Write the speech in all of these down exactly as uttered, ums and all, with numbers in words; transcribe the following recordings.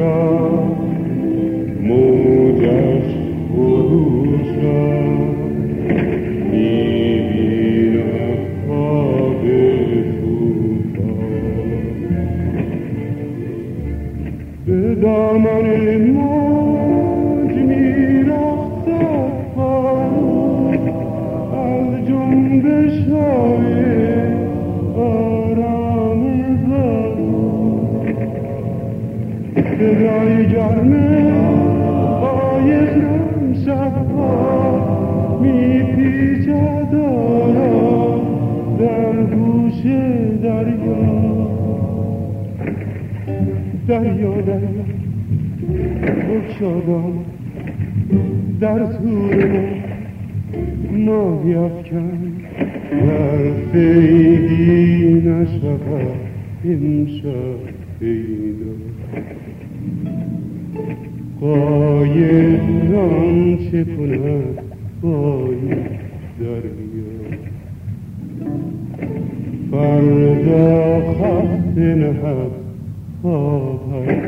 شد موجش فرو شد میبینم خواب توفان به دامن موج میرقصد باد از جنبش های آرام باد صدای گرم قایق شبها میپیچد آرام در گوش دریا دریا دریا بگشادم در تور ما ماهی افکن در فیدی نشود امشب پیدا قایقان چه کند با این دریا فردا خسته نهد آبد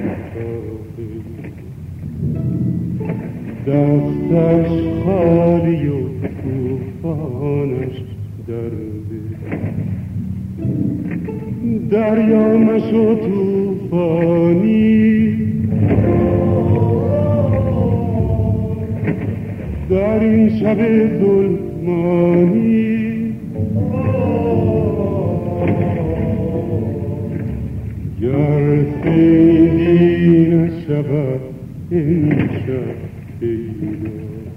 دستش خالی و توفانش درده دریا مشو توفانی در این شب ظلمانی گر خیلی نشود این شب پیدا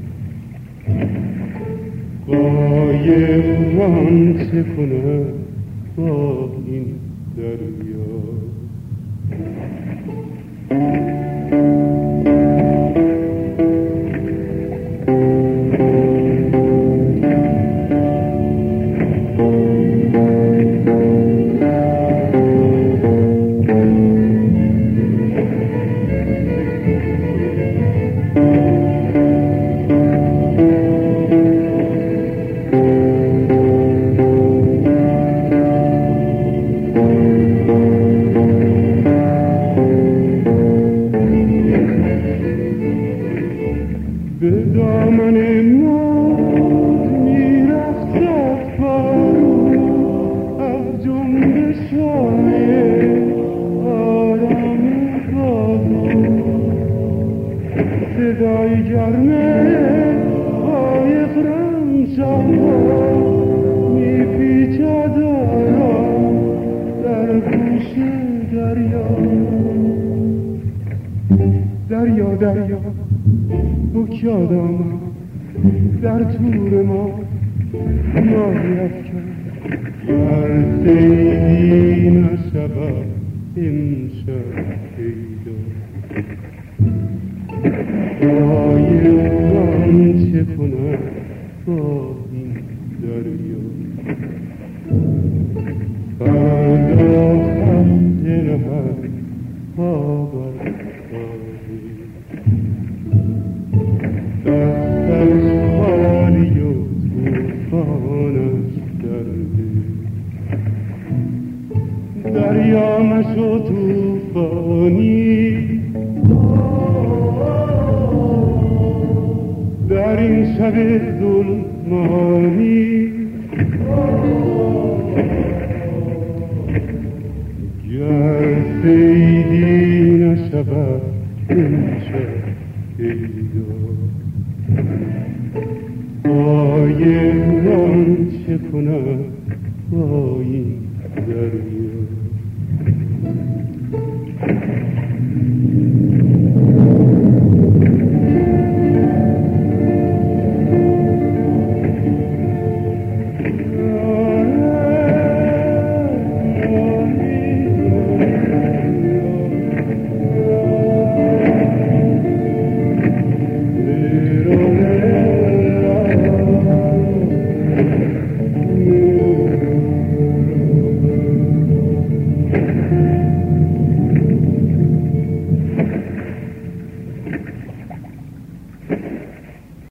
قایقان چه کند با این دریا به دامن موج میرقصد بارون از جنبش های آرام بارون صدای گرم قایق رمشها میپیچد آرام در گوش دریا دریا دریا بگشادم در تور ما ماهی افکن گر سیلی نشود امشب پیدا قایقان چه کند با این دریا فردا خسته نهد پا بر دستش خالی و توفانش درده دریا مشو توفانی در این شب ظلمانی گر صیدی نشود امشب پیدا قایقان چه کند با این دریا